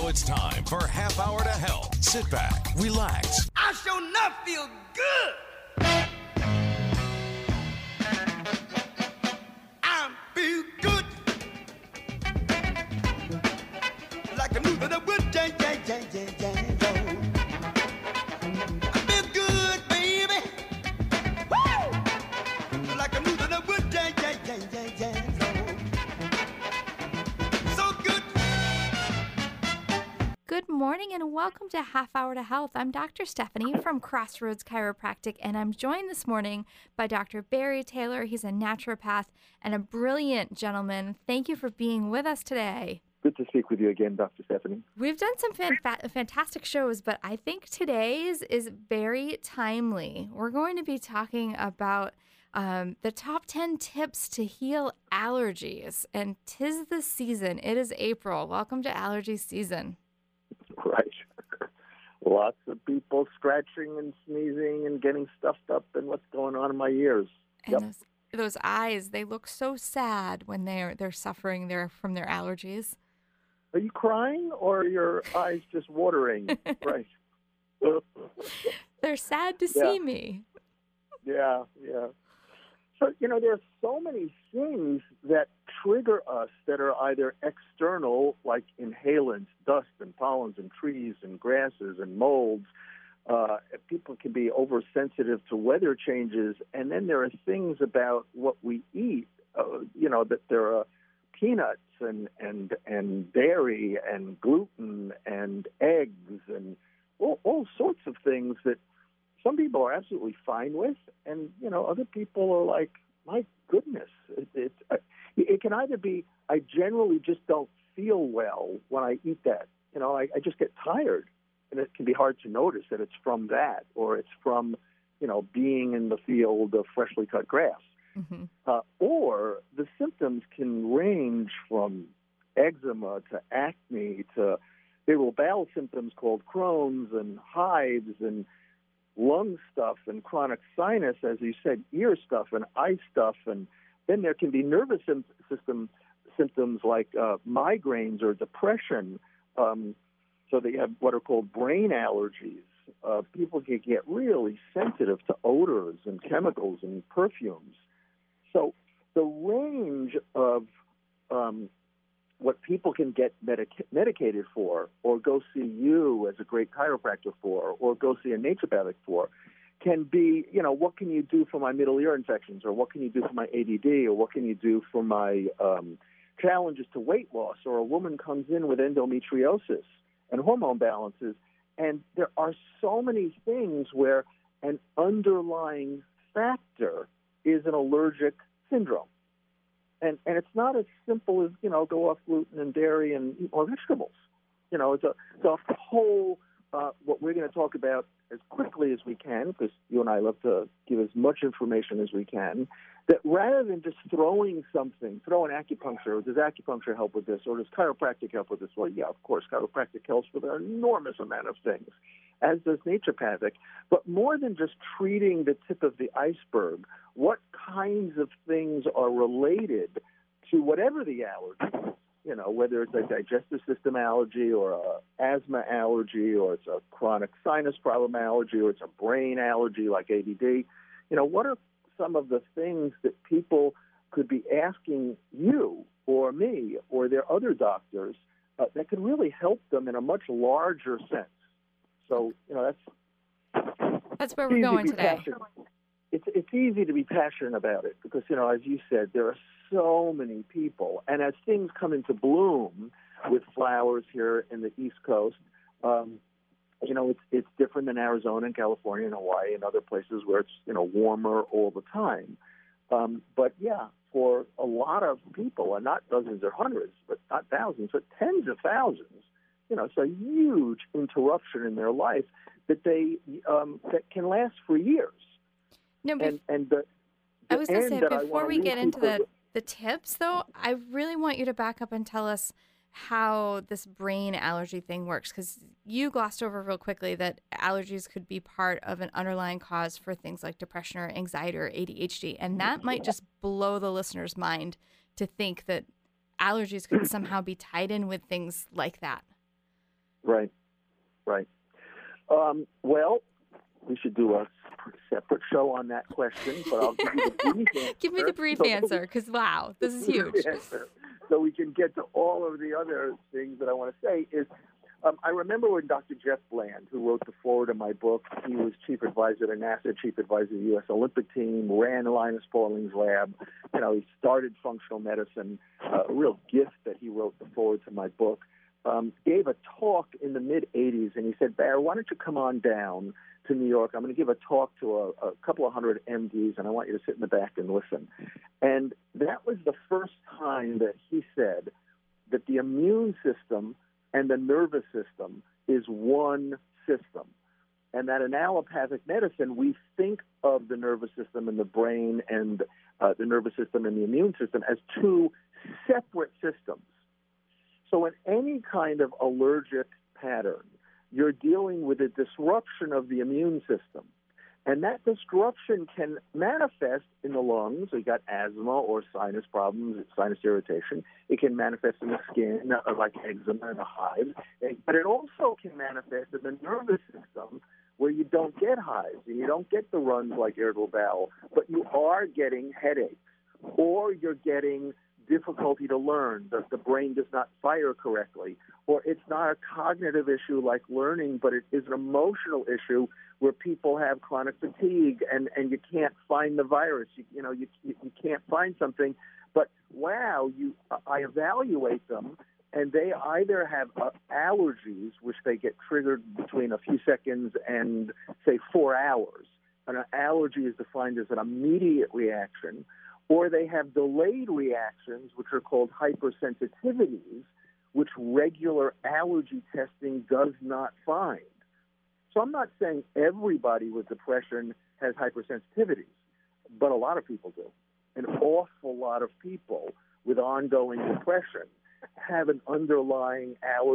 it's time for Half Hour to Health. Sit back, relax. I sure enough feel good. I feel good. Like a new that would I feel good, baby. Woo! Like a new that would so good. Good morning and welcome to Half Hour to Health. I'm Dr. Stephanie from Crossroads Chiropractic, and I'm joined this morning by Dr. Barry Taylor. He's a naturopath and a brilliant gentleman. Thank you for being with us today. Good to speak with you again, Dr. Stephanie. We've done some fantastic shows, but I think today's is very timely. We're going to be talking about the top 10 tips to heal allergies, and 'tis the season. It is April. Welcome to allergy season. Right. Lots of people scratching and sneezing and getting stuffed up and what's going on in my ears. And those eyes, they look so sad when they're suffering from their allergies. Are you crying or are your eyes just watering? Right. They're sad to see me. Yeah. So, there are so many things that trigger us that are either external, like inhalants, dust and pollens and trees and grasses and molds. People can be oversensitive to weather changes. And then there are things about what we eat, that there are peanuts and dairy and gluten and eggs and all sorts of things that some people are absolutely fine with, and other people are like, my goodness. It can either be I generally just don't feel well when I eat that. I just get tired, and it can be hard to notice that it's from that, or it's from being in the field of freshly cut grass. Mm-hmm. Or the symptoms can range from eczema to acne to irritable bowel symptoms called Crohn's and hives and lung stuff and chronic sinus, as you said, ear stuff and eye stuff. And then there can be nervous system symptoms like migraines or depression. So they have what are called brain allergies. People can get really sensitive to odors and chemicals and perfumes. So the range of what people can get medicated for, or go see you as a great chiropractor for, or go see a naturopathic for, can be, what can you do for my middle ear infections, or what can you do for my ADD, or what can you do for my challenges to weight loss, or a woman comes in with endometriosis and hormone balances. And there are so many things where an underlying factor is an allergic syndrome. And it's not as simple as, go off gluten and dairy and eat more vegetables. It's a whole, what we're going to talk about as quickly as we can, because you and I love to give as much information as we can, that rather than just throw an acupuncture, does acupuncture help with this, or does chiropractic help with this? Well, yeah, of course, chiropractic helps with an enormous amount of things, as does naturopathic. But more than just treating the tip of the iceberg, what kinds of things are related to whatever the allergy is, whether it's a digestive system allergy or an asthma allergy, or it's a chronic sinus problem allergy, or it's a brain allergy like ADD. What are some of the things that people could be asking you or me or their other doctors that could really help them in a much larger sense? So, that's where we're going today. It's easy to be passionate about it because, as you said, there are so many people. And as things come into bloom with flowers here in the East Coast, it's different than Arizona and California and Hawaii and other places where it's, warmer all the time. But, yeah, for a lot of people, and not dozens or hundreds, but not thousands, but tens of thousands, it's a huge interruption in their life that they that can last for years. No, but and I was going to say, before we get into the tips, though, I really want you to back up and tell us how this brain allergy thing works, because you glossed over real quickly that allergies could be part of an underlying cause for things like depression or anxiety or ADHD, and that might just blow the listener's mind to think that allergies could somehow be tied in with things like that. Right. Well, we should do a separate show on that question, but I'll give you the brief answer. Give me the brief answer, because, wow, this is huge. So we can get to all of the other things that I want to say is, I remember when Dr. Jeff Bland, who wrote the foreword of my book, he was chief advisor to NASA, chief advisor to the U.S. Olympic team, ran Linus Pauling's lab. He started functional medicine, a real gift that he wrote the foreword to my book. Gave a talk in the mid-'80s, and he said, Barry, why don't you come on down to New York? I'm going to give a talk to a couple of hundred MDs, and I want you to sit in the back and listen. And that was the first time that he said that the immune system and the nervous system is one system. And that in allopathic medicine, we think of the nervous system and the brain and the nervous system and the immune system as two separate systems. So in any kind of allergic pattern, you're dealing with a disruption of the immune system. And that disruption can manifest in the lungs. So you got asthma or sinus problems, sinus irritation. It can manifest in the skin, like eczema and a hive. But it also can manifest in the nervous system, where you don't get hives and you don't get the runs like irritable bowel, but you are getting headaches, or you're getting difficulty to learn. The brain does not fire correctly, or it's not a cognitive issue like learning, but it is an emotional issue where people have chronic fatigue and you can't find the virus. You can't find something, but wow, I evaluate them, and they either have allergies, which they get triggered between a few seconds and, say, 4 hours. And an allergy is defined as an immediate reaction, or they have delayed reactions, which are called hypersensitivities, which regular allergy testing does not find. So I'm not saying everybody with depression has hypersensitivities, but a lot of people do. An awful lot of people with ongoing depression have an underlying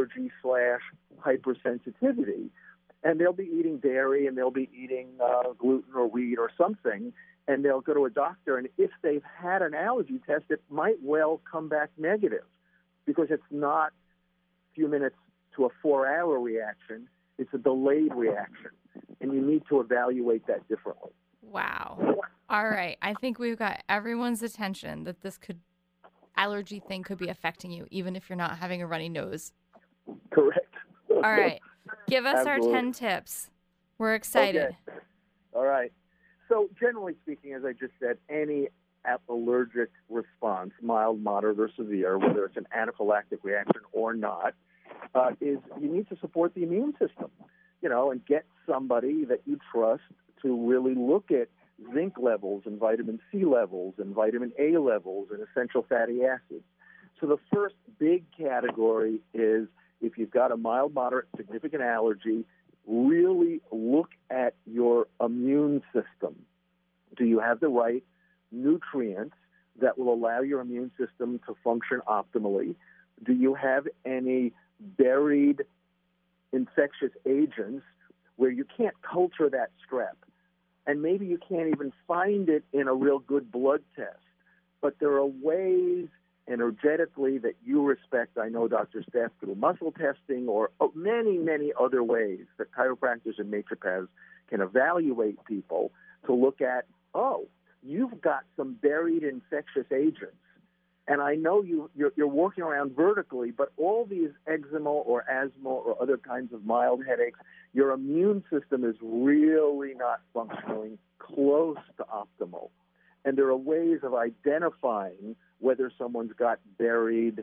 allergy/hypersensitivity, and they'll be eating dairy and they'll be eating gluten or wheat or something, and they'll go to a doctor, and if they've had an allergy test, it might well come back negative because it's not a few minutes to a 4-hour reaction. It's a delayed reaction, and you need to evaluate that differently. Wow. All right. I think we've got everyone's attention that this allergy thing could be affecting you, even if you're not having a runny nose. Correct. All right. Give us Absolutely. our 10 tips. We're excited. Okay. All right. So generally speaking, as I just said, any allergic response, mild, moderate, or severe, whether it's an anaphylactic reaction or not, is you need to support the immune system, and get somebody that you trust to really look at zinc levels and vitamin C levels and vitamin A levels and essential fatty acids. So the first big category is if you've got a mild, moderate, significant allergy, really look at your immune system. Do you have the right nutrients that will allow your immune system to function optimally? Do you have any buried infectious agents where you can't culture that strep? And maybe you can't even find it in a real good blood test. But there are ways energetically that you respect. I know Dr. Steph through muscle testing or many, many other ways that chiropractors and naturopaths can evaluate people to look at, you've got some buried infectious agents. And I know you're working around vertically, but all these eczema or asthma or other kinds of mild headaches, your immune system is really not functioning close to optimal. And there are ways of identifying whether someone's got buried,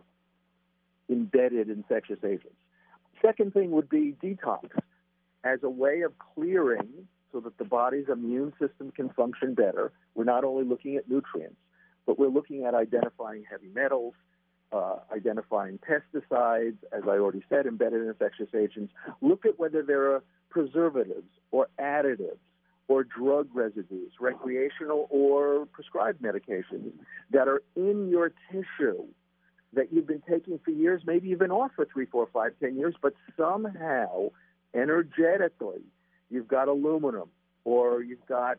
embedded infectious agents. Second thing would be detox as a way of clearing so that the body's immune system can function better. We're not only looking at nutrients, but we're looking at identifying heavy metals, identifying pesticides, as I already said, embedded infectious agents. Look at whether there are preservatives or additives or drug residues, recreational or prescribed medications that are in your tissue that you've been taking for years. Maybe you've been off for 3, 4, 5, 10 years, but somehow, energetically, you've got aluminum or you've got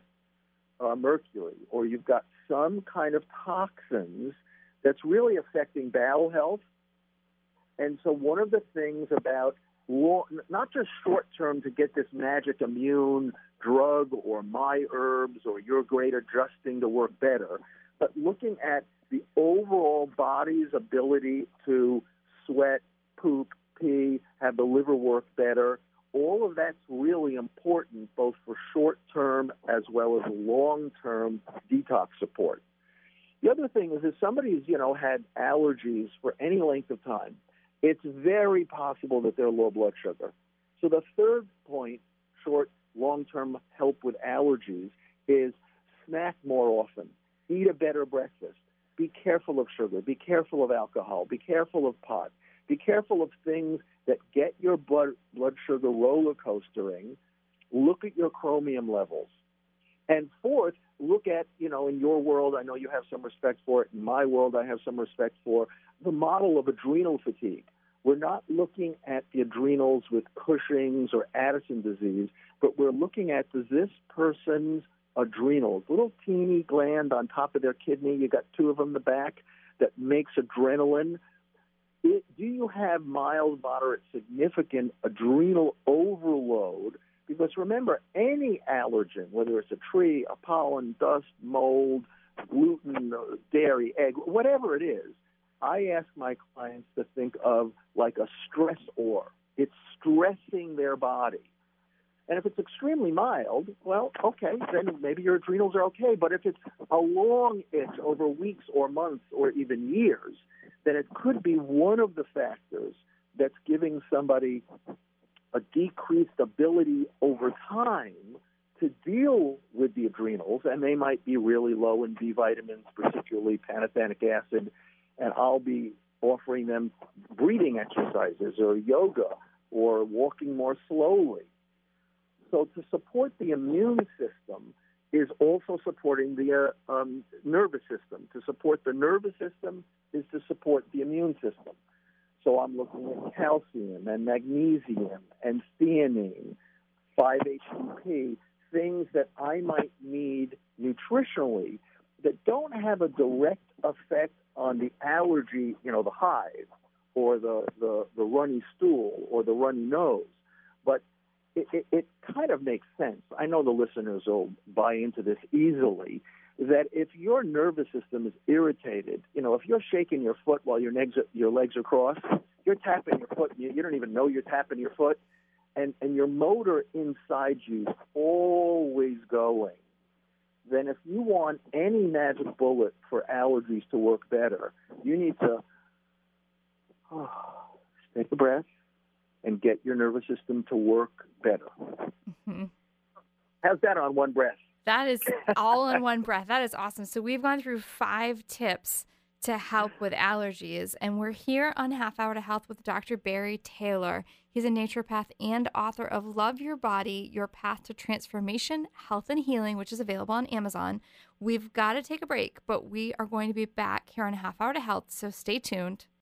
mercury or you've got some kind of toxins that's really affecting bowel health. And so one of the things about not just short term to get this magic immune drug or my herbs or your great adjusting to work better, but looking at the overall body's ability to sweat, poop, pee, have the liver work better. All of that's really important, both for short-term as well as long-term detox support. The other thing is if somebody's, had allergies for any length of time, it's very possible that they're low blood sugar. So the third point, short, long-term help with allergies, is snack more often, eat a better breakfast, be careful of sugar, be careful of alcohol, be careful of pot, be careful of things that get your blood sugar roller coastering. Look at your chromium levels. And fourth, look at, in your world, I know you have some respect for it. In my world, I have some respect for the model of adrenal fatigue. We're not looking at the adrenals with Cushing's or Addison disease, but we're looking at, does this person's adrenals, little teeny gland on top of their kidney, you got two of them in the back, that makes adrenaline. Do you have mild, moderate, significant adrenal overload? Because remember, any allergen, whether it's a tree, a pollen, dust, mold, gluten, dairy, egg, whatever it is, I ask my clients to think of like a stressor. It's stressing their body. And if it's extremely mild, well, okay, then maybe your adrenals are okay. But if it's a long itch over weeks or months or even years, then it could be one of the factors that's giving somebody a decreased ability over time to deal with the adrenals, and they might be really low in B vitamins, particularly pantothenic acid, and I'll be offering them breathing exercises or yoga or walking more slowly. So to support the immune system is also supporting the nervous system. To support the nervous system is to support the immune system. So I'm looking at calcium and magnesium and theanine, 5-HTP, things that I might need nutritionally that don't have a direct effect on the allergy, the hive or the runny stool or the runny nose. But it kind of makes sense. I know the listeners will buy into this easily, that if your nervous system is irritated, if you're shaking your foot while your legs are crossed, you're tapping your foot, you don't even know you're tapping your foot, and your motor inside you is always going, then if you want any magic bullet for allergies to work better, you need to take a breath and get your nervous system to work better. Mm-hmm. How's that on one breath? That is all in one breath. That is awesome. So we've gone through 5 tips to help with allergies, and we're here on Half Hour to Health with Dr. Barry Taylor. He's a naturopath and author of Love Your Body, Your Path to Transformation, Health and Healing, which is available on Amazon. We've got to take a break, but we are going to be back here on Half Hour to Health, so stay tuned.